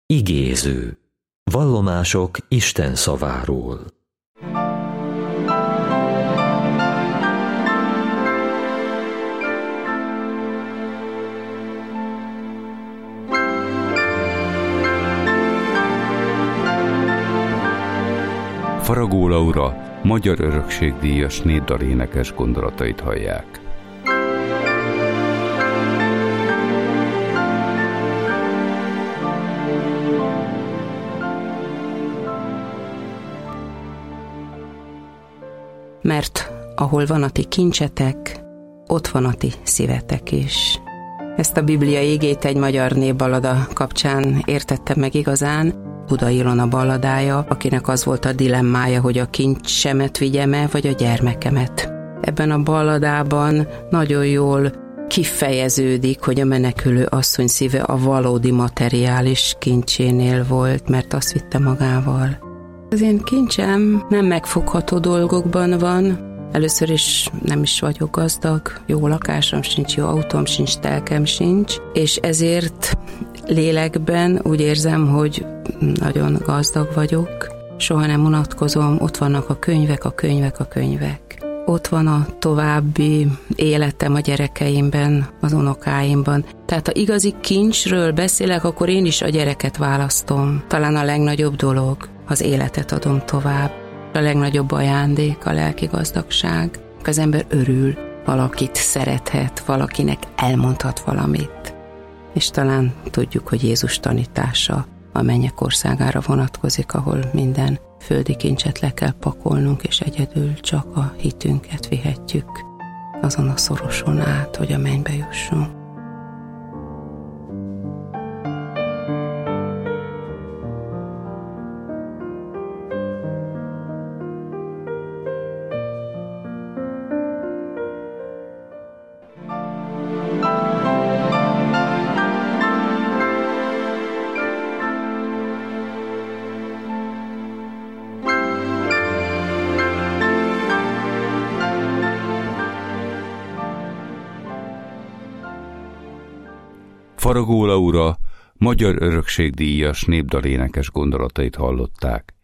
Igéző. Vallomások Isten szaváról. Faragó Laura Magyar Örökségdíjas népdalénekes gondolatait hallják. Mert ahol van a ti kincsetek, ott van a ti szívetek is. Ezt a Biblia igét egy magyar népballada kapcsán értettem meg igazán. Buda Ilona balladája, akinek az volt a dilemmája, hogy a kincsemet vigyem-e, vagy a gyermekemet. Ebben a balladában nagyon jól kifejeződik, hogy a menekülő asszony szíve a valódi materiális kincsénél volt, mert azt vitte magával. Az én kincsem nem megfogható dolgokban van. Először is nem is vagyok gazdag, jó lakásom sincs, jó autóm sincs, telkem sincs, és ezért lélekben úgy érzem, hogy nagyon gazdag vagyok. Soha nem unatkozom, ott vannak a könyvek, a könyvek, a könyvek. Ott van a további életem a gyerekeimben, az unokáimban. Tehát ha igazi kincsről beszélek, akkor én is a gyereket választom. Talán a legnagyobb dolog, az életet adom tovább. A legnagyobb ajándék, a lelki gazdagság. Az ember örül, valakit szerethet, valakinek elmondhat valamit. És talán tudjuk, hogy Jézus tanítása a mennyek országára vonatkozik, ahol minden földi kincset le kell pakolnunk, és egyedül csak a hitünket vihetjük azon a szoroson át, hogy a mennybe jussunk. Faragó Laura Magyar Örökségdíjas népdalénekes gondolatait hallották.